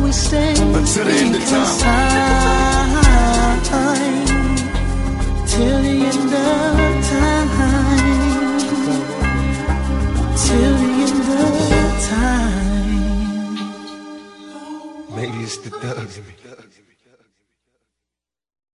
we stay until the end of time. Till the end of time. Till the end of time. Maybe it's the thugs in me.